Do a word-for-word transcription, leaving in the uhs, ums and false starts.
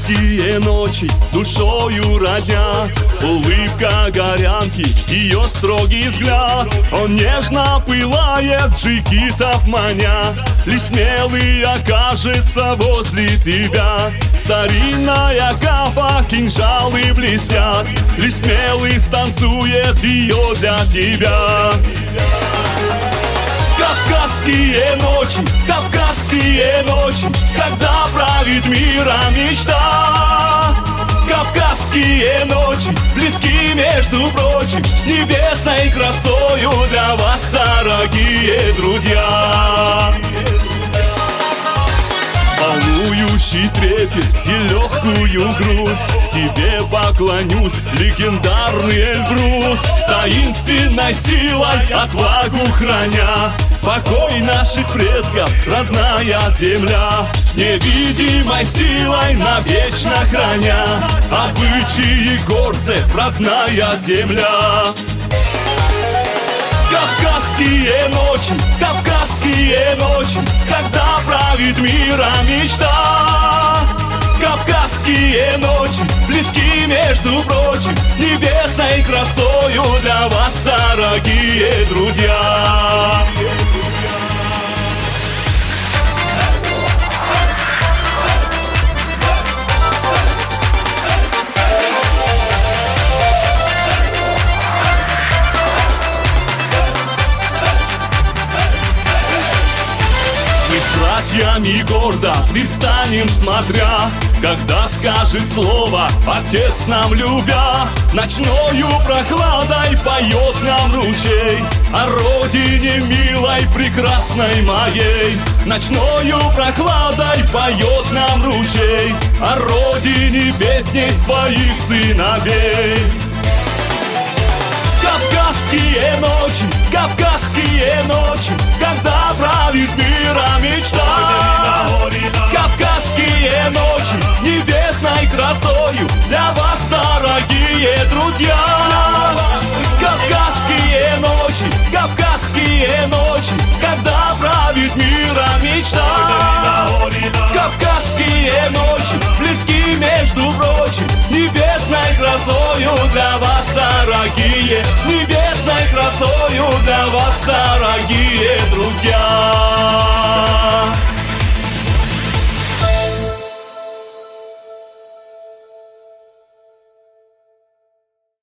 Кавказские ночи, душою родня, улыбка горянки, ее строгий взгляд. Он нежно пылает, джигитов маня, лишь смелый окажется возле тебя. Старинная кафа, кинжалы блестят, лишь смелый станцует ее для тебя. Кавказские ночи, кавказские ночи, когда правит миром мечта. Кавказские ночи, близки, между прочим, небесной красою для вас, дорогие друзья. Волнующий трепет и легкую грусть тебе поклонюсь, легендарный Эльбрус. Таинственной силой отвагу храня, покой наших предков, родная земля. Невидимой силой навечно храня обычаи горцев, родная земля. Кавказские ночи, кавказские ночи, когда правит миром мечта. Кавказские ночи, близки, между прочим, небесной красою для вас, дорогие друзья. Братьями гордо пристанем, смотря, когда скажет слово отец нам любя. Ночною прохладой поет нам ручей о родине милой, прекрасной моей. Ночною прохладой поет нам ручей о родине песней своих сыновей. Кавказские ночи, кавказские ночи, когда правит миром мечта. Кавказские ночи, небесной красою для вас, дорогие друзья. Кавказские ночи, кавказские ночи, когда правит миром мечта. Кавказские ночи, близки, между прочим, небесной красою для вас, дорогие. Небесной красою для вас, дорогие друзья.